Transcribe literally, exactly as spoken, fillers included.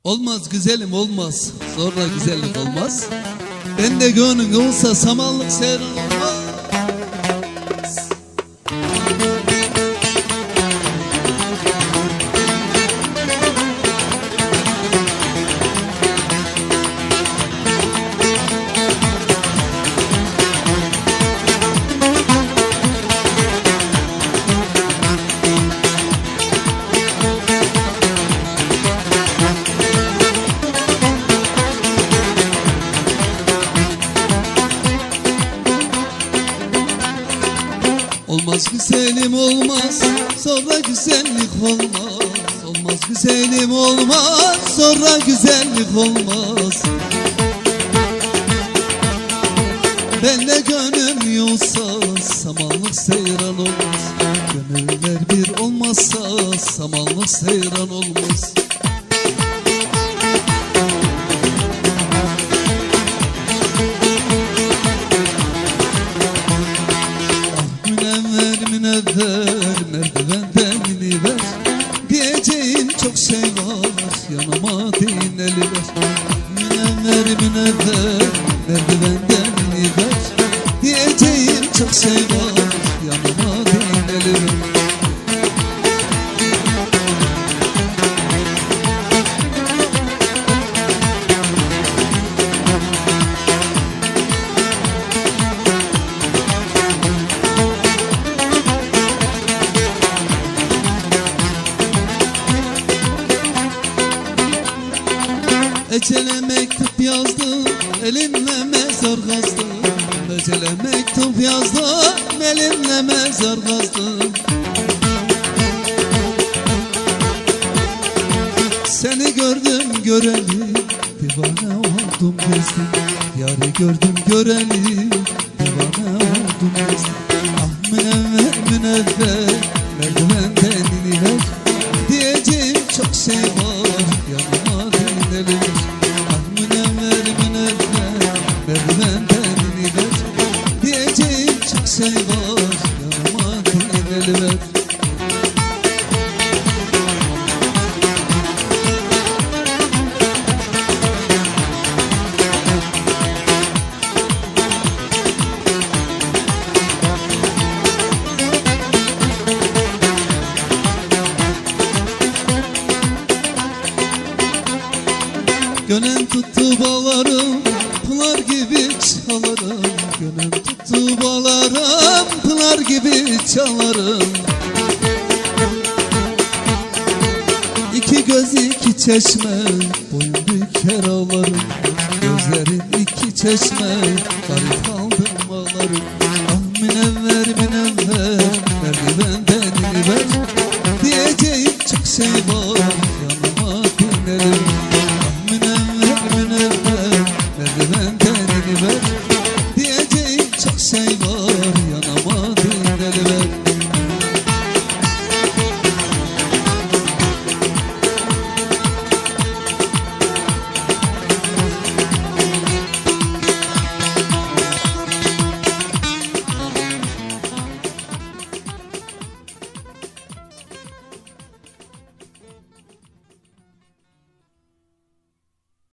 Olmaz güzelim olmaz, sonra güzellik olmaz. Ben de gönlün olsa samanlık seyran olmaz. Olmaz güzelim olmaz, sonra güzellik olmaz. Olmaz güzelim olmaz, sonra güzellik olmaz. Ben de gönlüm yoksa samanlık seyran olmaz. Gönüller bir olmazsa samanlık seyran olmaz. Münevver merdivenden iniver, diyeceğim çok şey var, yanıma dineli ver. Münevver münevver merdivenden iniver, diyeceğim çok şey var, yanıma dineli ver. Ecele mektup yazdım, elimle mezar kazdım. Ecele mektup yazdım, elimle mezar kazdım. Seni gördüm göreli, divane oldum gezdim. Yarı gördüm göreli, divane oldum gezdim. Ah münevver münevver, merdivenden iniver, diyeceğim çok şey var, yanıma dinlelir. Diyeceğim çok şey var, yanıma dinleyiver. Gönül tuttu bağlarım, pınar gibi çalarım. Gönül tuttu bağlarım, pınar gibi çalarım. İki göz iki çeşme, boyun büker ağlarım. Gözlerin iki çeşme, garip